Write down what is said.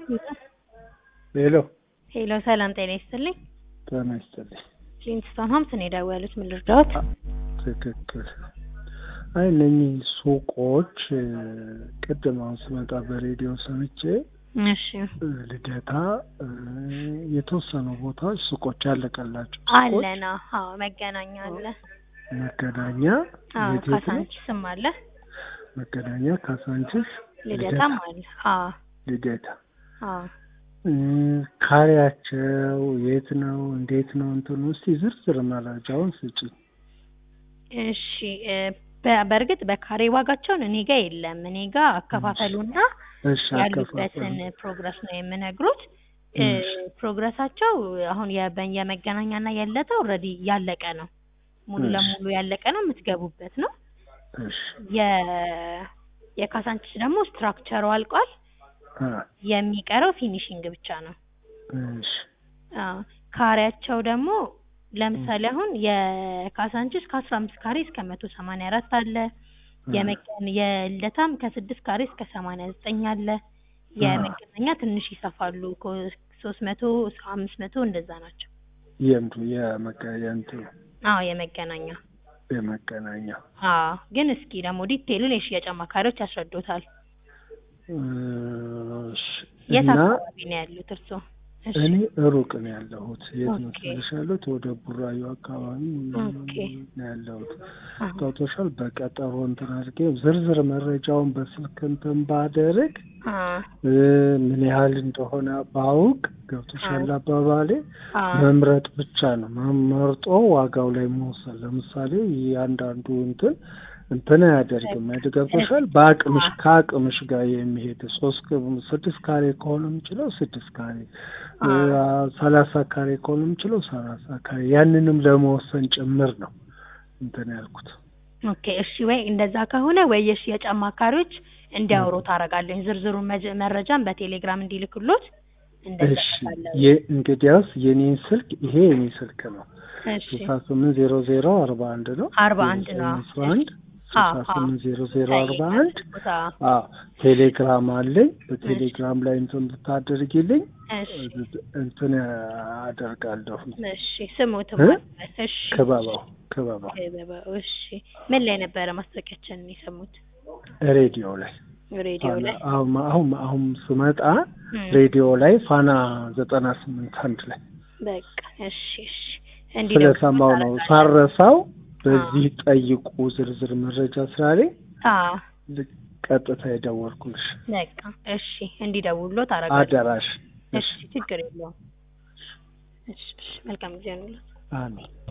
ሄሎ ሄሎ ሰላም ጤና ይስጥልኝ። ጤና ይስጥልኝ። ሊንግስቶን ሆምስ ነው የደወሉት። ምን ልርዳዎት? ትክክል። አይ እነኚህ ሱቆች ቅድም አሁን ስመጣ በሬዲዮ ሰምቼ እሺ ልደታ የተወሰኑ ቦታዎች ሱቆች ያለቀላቸው አለና አዎ መገናኛ አለ። መገናኛ ካሳንቺስም አለ። መገናኛ ካሳንቺስ ልደታም አለ። አዎ ልደታ አዎ ካሬያቸው የት ነው እንዴት ነው እንትኑ እስቲ ዝርዝር መረጃውን ስጪ። እሺ በእርግጥ በካሬ ዋጋቸውን እኔ ጋር የለም። እኔ ጋር አከፋፈሉና ያሉበትን ፕሮግረስ ነው የምነግሩት። ፕሮግረሳቸው አሁን የመገናኛና ያለታ ኦልሬዲ ያለቀ ነው። ሙሉ ለሙሉ ያለቀ ነው፣ የምትገቡበት ነው። የካሳንቺስ ደግሞ ስትራክቸሩ አልቋል። የሚቀረው ፊኒሺንግ ብቻ ነው። ካሬያቸው ደግሞ ለምሳሌ አሁን የካሳንቺስ ከ15 ካሬ እስከ 184 አለ። የልደታም ከ6 ካሬ እስከ 89 አለ። የመገናኛ ትንሽ ይሰፋሉ፣ 300 እስከ 500 እንደዛ ናቸው። የመገናኛ ግን እስኪ ደግሞ ዲቴይሉን የሽያጭ አማካሪዎች ያስረዱታል። የት አካባቢ ነው ያሉት እርስዎ? እኔ ሩቅ ነው ያለሁት። የት ነው ያለሁት? ወደ ቡራዩ አካባቢ ነው ያለሁት። ገብቶሻል? በቀጠሮ እንትን አድርጌ ዝርዝር መረጃውን በስልክ እንትን ባደርግ ምን ያህል እንደሆነ ባውቅ፣ ገብቶሻል አባባሌ? መምረጥ ብቻ ነው መርጦ ዋጋው ላይ መወሰን። ለምሳሌ ያንዳንዱ እንትን አያደርግም። ገብቶሻል? በአቅምሽ ከአቅምሽ ጋር የሚሄድ 6 ካሬ ከሆነ የምችለው 6 ካሬ 30 ካሬ ከሆነ የምችለው 30 ካሬ ያንንም ለመወሰን ጭምር ነው እንትን ያልኩት። ኦኬ እሺ። ወይ እንደዛ ከሆነ ወይ የሽያጭ አማካሪዎች እንዲያወሩ ታረጋለኝ። ዝርዝሩ መረጃን በቴሌግራም እንዲልክሎት እንደዛ ታላለ። እንግዲያውስ የኔን ስልክ ይሄ የኔ ስልክ ነው። 680041 ነው 41 ነው 680041 ቴሌግራም አለኝ። በቴሌግራም ላይ እንትን ብታደርጊልኝ እንትን አደርጋለሁ። እሺ ስሙት ማለት እሺ። ክበባው እሺ። ምን ላይ ነበረ ማስታወቂያችንን የሰሙት? ሬዲዮ ላይ አሁን ስመጣ ሬዲዮ ላይ ፋና 98.1 ላይ በቃ እሺ። ስለሰማው ነው ሳረሳው። በዚህ ጠይቁ ዝርዝር መረጃ ስላለኝ ቀጥታ የደወልኩልሽ። በቃ እሺ፣ እንዲደውሉት አረጋለሁ። አደራሽ። እሺ ችግር የለውም። እሺ መልካም ጊዜ ነው። አሜን።